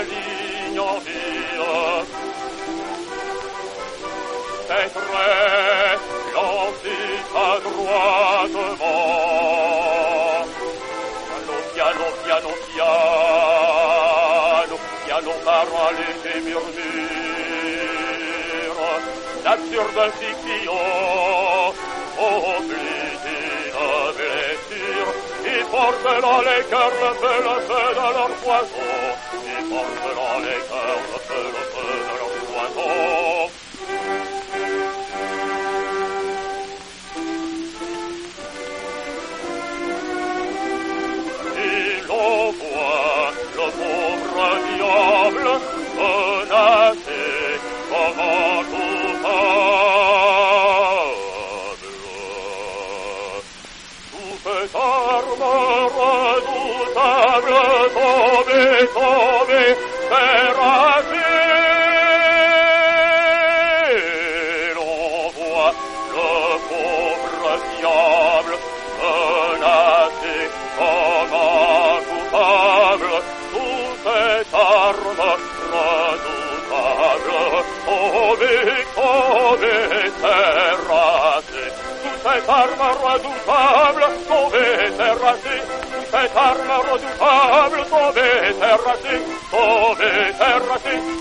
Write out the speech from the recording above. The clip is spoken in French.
ligne en ville. C'est très gentil à droitement. Piano, piano, piano, piano, par un léger murmure, l'absurde fiction oblige la blessure, ils portent dans les cœurs le feu de leur poison, ils portent dans les cœurs le feu de leur poison. On voit le pauvre diable menacé comme un coupable. Sous cette arme redoutable, tombé, terrassé, l'on voit le pauvre diable menacé comme un sous cette arme redoutable, tombé, terrassé. Sous cette arme redoutable, tombé, terrassé. Sous cette arme redoutable, tombé, terrassé.